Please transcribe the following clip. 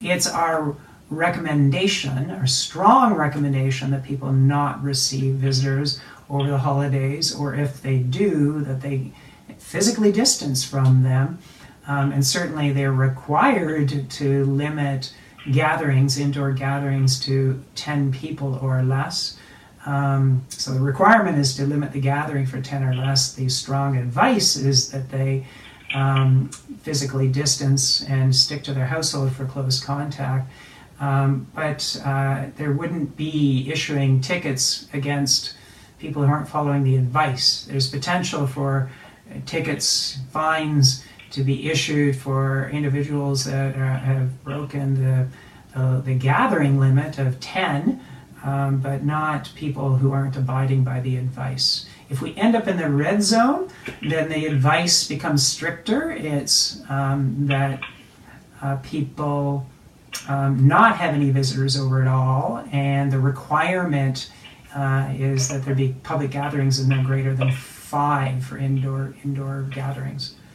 it's our recommendation, our strong recommendation, that people not receive visitors over the holidays, or if they do, that they physically distance from them. And certainly they're required to limit gatherings, indoor gatherings, to 10 people or less. So the requirement is to limit the gathering for 10 or less. The strong advice is that they physically distance and stick to their household for close contact. But there wouldn't be issuing tickets against people who aren't following the advice. There's potential for tickets, fines to be issued for individuals that have broken the gathering limit of 10, but not people who aren't abiding by the advice. If we end up in the red zone, then the advice becomes stricter. It's that people not have any visitors over at all, and the requirement is that there be public gatherings of no greater than 5 for indoor gatherings.